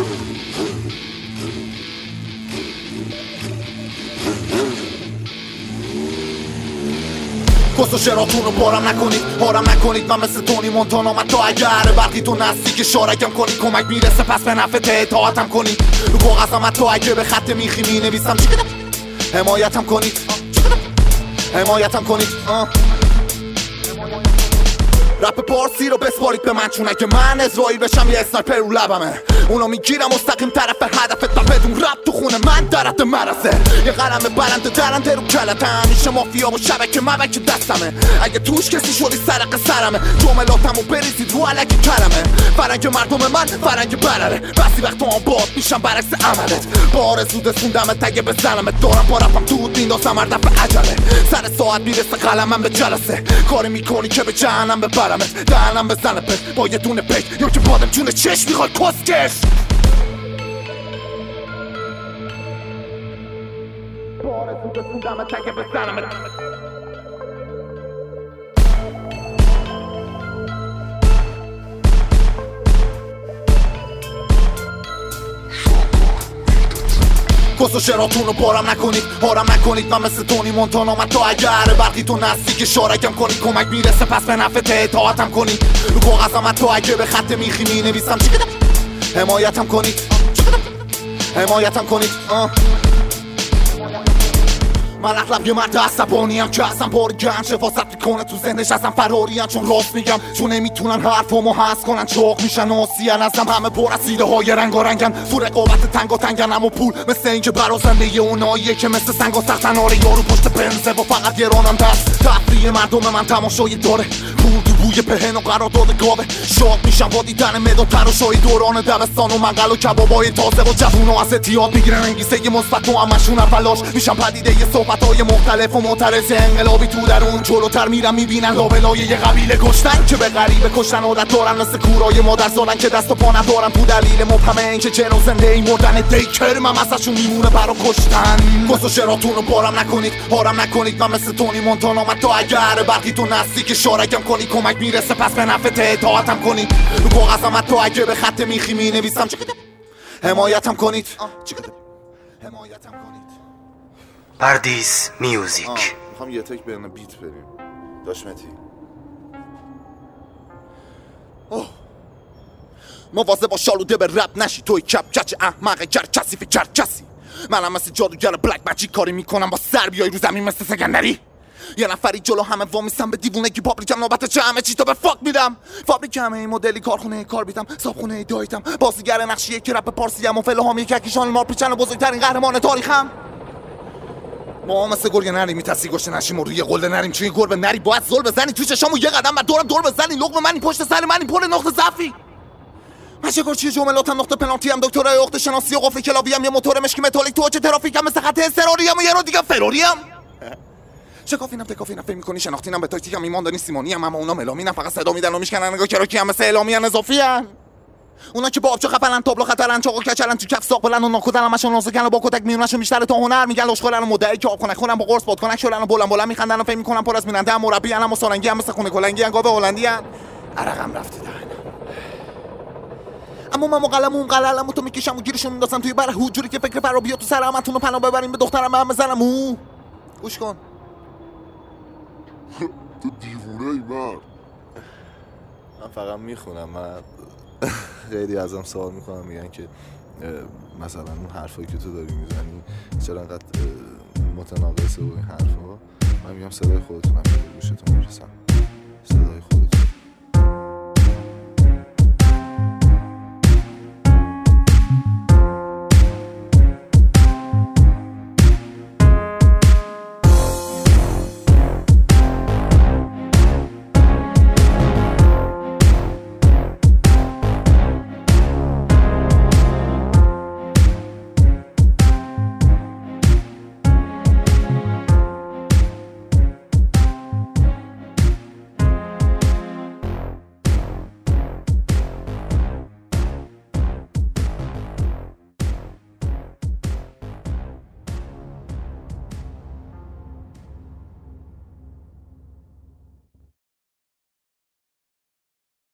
کس و شراتون رو بارم نکنید، بارم نکنید. من مثل تونی مونتانا، من تا اگر برقی تو نزدیک شارکم کنید، کمک میرسه پس به نفع اطاعتم کنید. رو کاغذم من تا اگه به خط میخی می نویسم چی کدم حمایتم کنید، حمایتم کنید. رپ پارسی رو بسپارید به من، چون اگه من اسرائیل بشم یه اسنایپر رو لبمه. اونو میگیرم مستقیم طرف هدفت و بدون رپ تو خونه من درت مرسه. یه قلم برنده درنده رو کلتم، میشه مافیا و شبکه مبک دستمه. اگه توش کسی شدی سرق سرمه، جملاتمو بریزید رو علکی کلمه. فرنگ مردم من فرنگ برره، بسی وقت تو آباد میشم برعکس عملت. بار زود سوندمت اگه بزنمت، دارم با رپم دود میندازم هر دفعه عجله. سر ساعت میرسه قلمم به جلسه، کاری میکنی که به جهنم ببرمت. دهنم بزنه پت با یه دونه پیک، یا که بادم جون چشم میخواد کسکش. بار زود سوندمت اگه بزنمت. کس و شراتون رو بارم نکنید، بارم نکنید. من مثل تونی مونتانا، من تا اگر برقی تو نزدیک شارکم کنید، کمک میرسه پس به نفع اطاعتم کنید. رو کاغذم من تا اگه به خط میخی می نویسم چی کدم حمایتم کنید، حمایتم کنید. من اغلب یه مرد عصبانیم که اصلا بار گنج حفاظت میکنه تو ذهنش، اصلا فراریم چون راست میگم. چون نمیتونن حرفامو حذف کنن، چاق میشن آسیان ازم. همه پر از ایده های رنگارنگن، تو رقابت تنگن. اما پول مثل این که برازنده یه اوناییه که مثل سنگ و سختن. آره یارو پشت پنزه و فقط گرانم دست. تفریح مردم من تماشایی داره، پول تو بوی پهن و قرارداد گاوه. شاد میشم با دیدن مداد تراشای دوران دبستان و منقل و کبابای تازه. و جوونا از اعتیاد میگیرن انگیزه مثبت و همشون فلاش میشن پدیده یه صحبتای مختلف و معترض انقلابی. تو درون جلوتر میرم میبینن لابلای یه قبیله کشتن که به غریبه کشتن عادت دارن، مثل کورای مادر زارن که دست و پا ندارن. تو دلیل مبهمه این که جن و زنده ای مردن دیکر من ازشون میمونه برا کشتن. کس و شراتون رو بارم نکنید، بارم نکنید. من مثل تونی مونتانا، من تا اگر برقی تو نزدیک شارکم کنید، کمک میرسه پس به نفع اطاعتم کنید. رو کاغذم من تا اگه به خط میخی می نویسم چی کدم حمایتم کنید، چی کدم حمایتم کنید. پردیس میوزیک. میخوام یه تک برنه بیت بریم داشمتی. مواظب با شالوده به رپ نشی، توی کپ کچ احمق کرکسی فکر کسی. منم مثل جادوگر بلک ماجیک کاری میکنم با سر بیای رو زمین مثل سکندری. یه نفری جلو همه وامیستم به دیوونگی، پابلیکم نوبت چه همه چی تا به فاک میدم. فابریک همه این مدلی، کارخونه کار بیدم، صابخونه دایتم، بازیگر نقشیه که رپ پارسیم و فلهام یک ککیشان مار پیچن و بزرگترین قهرمان تاریخم. ما مثل گرگ نری میتسی گشته نشیم و روی قله نریم. چون گربه نری باید زل بزنی توی چشامو یه قدم بعد دور بزنی. لقمه منی پشت سر منی پر نقطه ضعفی. من شکارچی جملاتم، نقطه پنالتی ام، دکترای عقد شناسی و قفل کلابی ام، یه موتور مشکی متالیک تو چه ترافیکم، مثل خط اضطراری ام و یه رو دیگه فراری ام. شکافینم تکافینم فکر می‌کنی شناختینم به تاکتیکم ایمان داری سیمونی ام، اما اونا ملامینم فقط صدا میدن و میشکنن نگاه کراکی ام، مثل اعلامیان اضافی ام. اونا که با آبچو خفنن، تابلو خطرن، چاقو کچلن، تو کف ساق بلند و ناکودن همشون نازکن و با کتک میونشون بیشتر تا هنر میگن لشخورن و مدعی که آب کنک خونن با قرص باد کنک شدن و بلند میخندن و فکر میکنن پر از میننده ام. مربی ام و سالنگی ام، مثل خونه کلنگی ام، گاو هلندی ام. عرقم رفته دهنم، اما من قلمم قلمو تو میکشم و گیرشون میندازم توی بره حجوری که فکر فرا بیا تو سر همتون رو پناه ببریم به دخترم هم بزنم. گوش کن. تو دیوونه ای مرد. من فقط میخونم. من خیلی ازم سوال میکنم، میگن که مثلا اون حرفایی که تو داری میزنی چرا انقدر متناقضه و این حرفا. من میگم صدای خودتونم به گوشتون میرسم، صدای خودتون.